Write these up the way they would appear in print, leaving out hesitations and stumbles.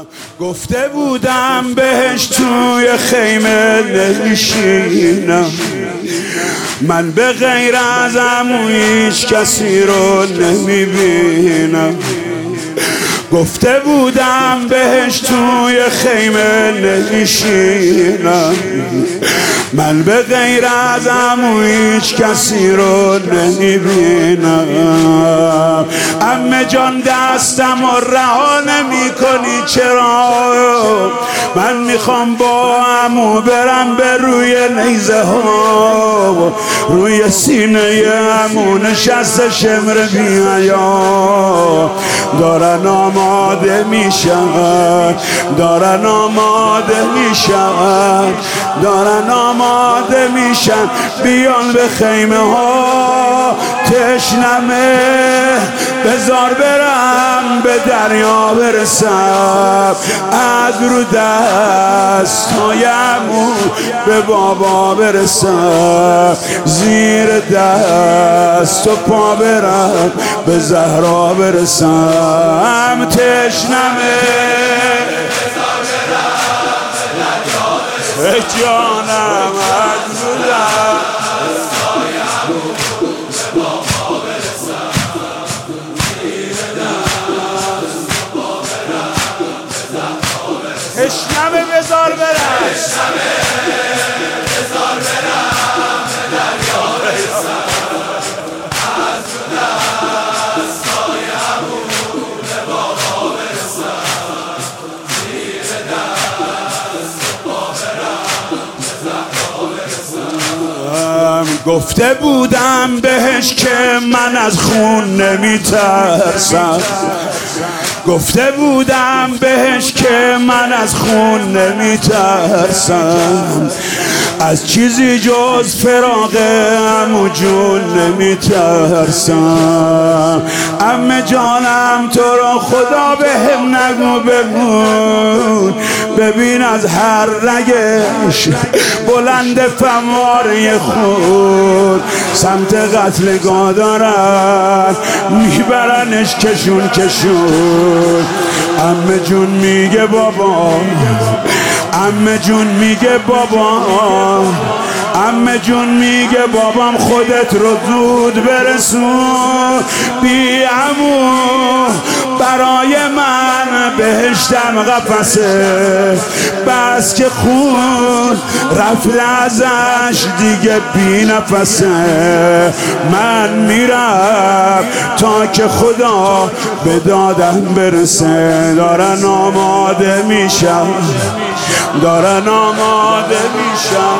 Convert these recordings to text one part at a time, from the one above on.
گفته بودم بهش توی خیمه نمیشینم، من به غیر از عمو هیچ کسی رو نمیبینم. گفته بودم بهش توی خیمه نمیشینم، من به غیر از عمو هیچ کسی رو نمیبینم. عمه جان دستم و رها نمی کنی چرا؟ من میخوام با عمو برم به روی نیزه ها، روی سینه عمو نشسته شمر بی‌حیا، دارن آماده میشن، دارن آماده میشن، دارن آماده میشن بیان به خیمه ها. تشنمه بذار برم به دریا برسم، از رو دستای عمو به بابا برسم، زیر دست و پا برم به زهرا برسم. تشنمه بذار برم به دریا برسم، جانم از رو دستای عمو به بابا برسم، زیر دست و پا برم به زهرا برسم. تشنمه بذار برم، تشنمه بذار برم به دریا برسم، از رو دستای عمو به بابا برسم، زیر دست و پا برم به زهرا برسم. گفته بودم بهش که من از خون نمیترسم، گفته بودم بهش که من از خون نمیترسم، از چیزی جز فراق عمو جون نمیترسم. عمه جانم تو را خدا بهم نگو بمون، ببین از هر رگش بلند فواره خود، سمت قتلگاه دارن میبرنش کشون کشون. عمه جون میگه بابا، عمه جون میگه بابا، عمه جون میگه بابام خودت رو زود برسون، بی عمو برای من بهشتم قفسه، بس که خون رفت ازش دیگه بی نفسه. من میرم تا که خدا به دادم برسه، دارن آماده میشن، دارن آماده میشن،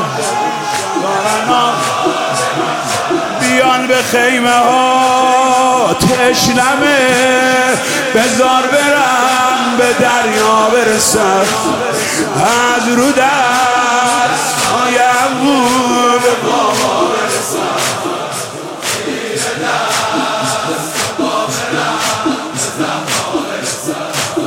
بیان به خیمه ها. تشنمه بذار برم به دریا برسم، از رو دستای عمو به بابا برسم، زیر دست و پا برم به زهرا برسم.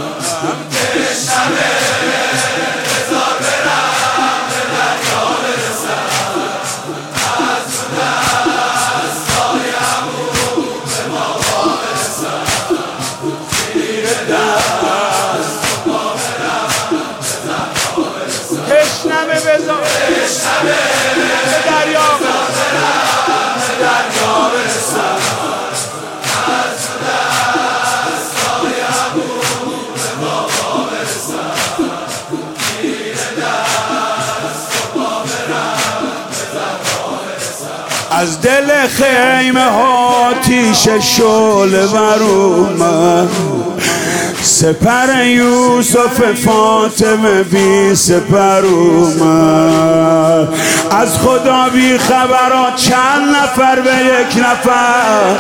تشنمه بذار برم به دریا برسم، از رو دستای عمو به بابا برسم، زیر دست و پا برم به زهرا برسم. تشنمه بذار، تشنمه به دریا برم به دریا برسم، از رو دستای عمو به بابا برسم، زیر دست و پا برم به زهرا برسم. از دل خیمه ها تیش شعله بر اومد، سپر یوسف فاطمه بی سپر اومد، از خدا بی خبرها چند نفر به یک نفر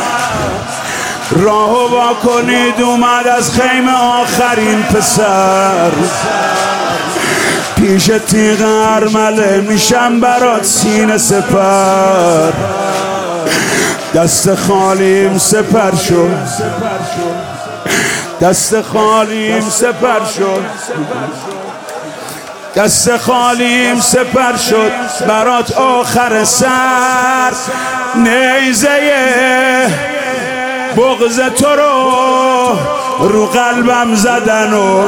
راهو وا کنید. اومد از خیمه آخرین پسر، پیش تیغ ارمله میشم برات سینه سپر، دست خالیم سپر شد، دست خالیم سپر شد، دست خالیم سپر شد برات آخر سر. نیزه بغض تو رو رو قلبم زدن و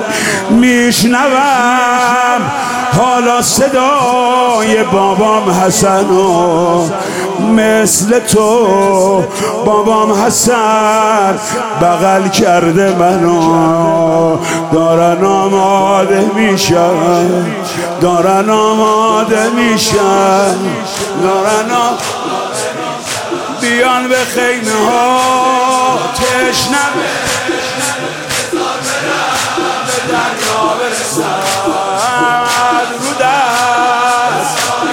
میشنوم حالا صدای بابام حسن و مثل تو بابام حسن بغل کرده منو دارن آماده میشن دارن آماده میشن دارن بیان به خیمه ها تشنه به دریا برسن رو دست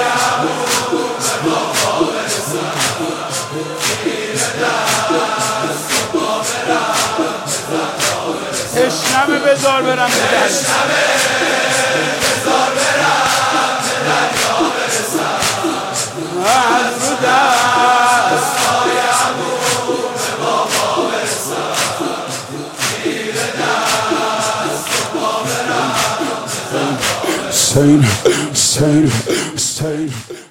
تشنه بذار برم به دریا برسن رو دست Same.